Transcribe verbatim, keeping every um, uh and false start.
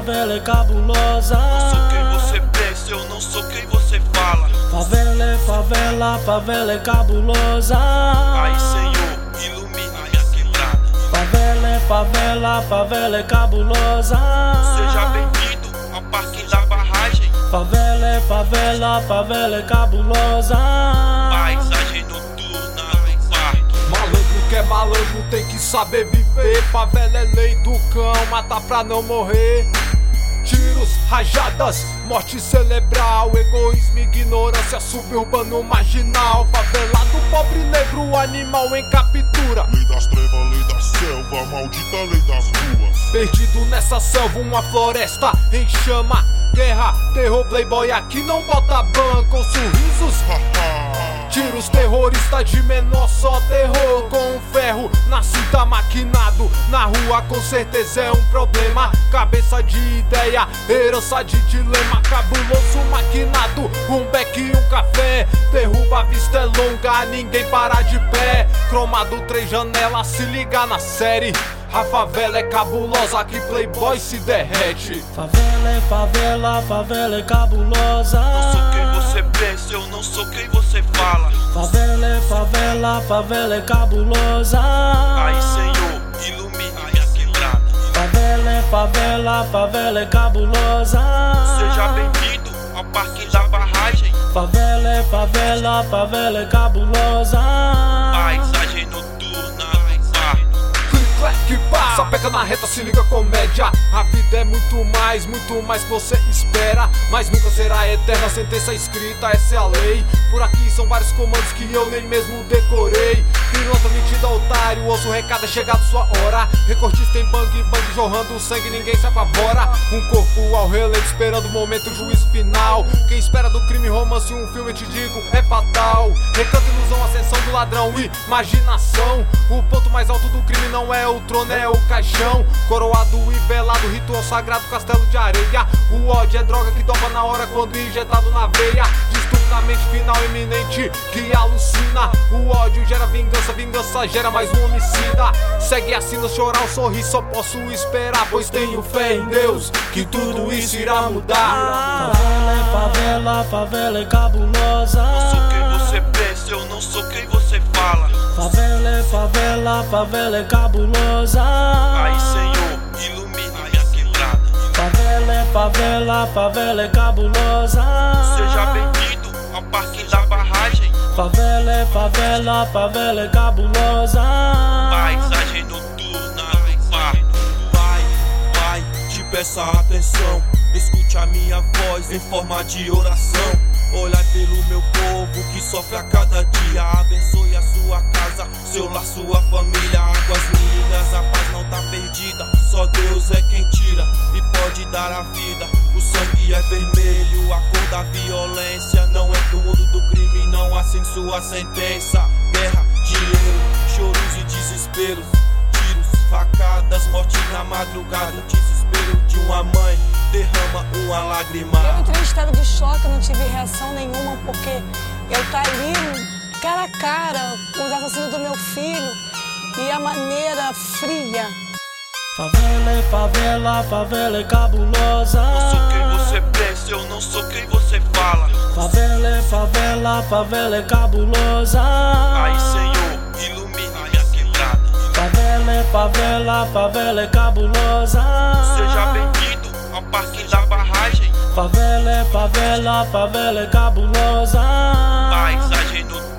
favela é cabulosa. Não sou quem você pensa, eu não sou quem você fala. Favela é favela, favela é cabulosa. Ai, Senhor, ilumina minha quebrada. Favela é favela, favela é cabulosa. Seja bem-vindo ao Parque da Barragem. Favela é favela, favela é cabulosa. Paisagem noturna no parque. Malandro que é malandro tem que saber viver. Favela é lei do cão, matar pra não morrer. Tiros, rajadas, morte cerebral, egoísmo, ignorância, suburbano, marginal. Favelado, pobre negro, animal em captura. Lei das trevas, lei da selva, maldita lei das ruas. Perdido nessa selva, uma floresta em chama. Guerra, terror, playboy aqui não bota banco ou sorrisos. Tiros, terrorista de menor, só terror. Com um ferro na cinta, maquinado na rua, com certeza é um problema. Cabeça de ideia, herança de dilema. Cabuloso, maquinado, um beck e um café. Derruba, a vista é longa, ninguém para de pé. Cromado, três janelas, se liga na série. A favela é cabulosa, aqui playboy se derrete. Favela é favela, favela é cabulosa. Não sou quem você pensa, eu não sou quem você fala. Favela é favela, favela é cabulosa. Ai, Senhor, ilumina minha quebrada. Favela é favela, favela é cabulosa. Seja bem-vindo ao Parque da Barragem. Favela é favela, favela é cabulosa. Paisagem noturna no parque. Que pá, sapeca na reta, se liga comédia. A vida é muito mais, muito mais que você espera. Mas nunca será eterna, sentença escrita, essa é a lei. Por aqui são vários comandos que eu nem mesmo decorei. Pilantra, mentira, otário, ouço o recado, é chegado sua hora. Recordista em bang bang, jorrando sangue, ninguém se apavora. Um corpo ao relevo, esperando o momento, o juízo final. Quem espera do crime, romance, um filme, eu te digo, é fatal. Recanto, ilusão, ascensão do ladrão, imaginação. O ponto mais alto do crime não é o trono, é o caixão. Coroado e velado, ritual sagrado, castelo de areia. O ódio é droga que topa na hora quando injetado na veia. Distúrbio na mente, final iminente que alucina. O ódio gera vingança, vingança gera mais um homicida. Segue assim, não chorar ou sorrir, só posso esperar, pois tenho fé em Deus que tudo isso irá mudar. Favela é favela, favela é cabulosa. Não sou quem você pensa, eu não sou quem você fala. Favela é favela, favela é cabulosa. Ai, Senhor, ilumina minha quebrada. Favela é favela, favela é cabulosa. Seja bem-vindo ao Parque da Barragem. Favela é favela, favela é cabulosa. Paisagem noturna no parque. Pai, pai, te peço a atenção. Escute a minha voz em forma de oração. Olhai pelo meu povo que sofre a cada dia. Abençoe a sua casa, seu lar, sua família. Águas lindas, a paz não tá perdida. Só Deus é quem tira e pode dar a vida. O sangue é vermelho, a cor da violência. Não é do mundo do crime, não assim sua sentença. Guerra, dinheiro, choros e desesperos. Tiros, facadas, morte na madrugada. O desespero de uma mãe derrama uma lágrima. Eu entrei em estado de choque, não tive reação nenhuma, porque eu tá ali cara a cara com os assassinos do meu filho e a maneira fria. Favela é favela, favela é cabulosa. Não sou quem você pensa, eu não sou quem você fala. Favela é favela, favela é cabulosa. Ai, Senhor, ilumina minha quebrada. Favela é favela, favela é cabulosa. Seja bem-vindo ao Parque da Barragem. Favela é favela, favela é cabulosa. Paisagem noturna.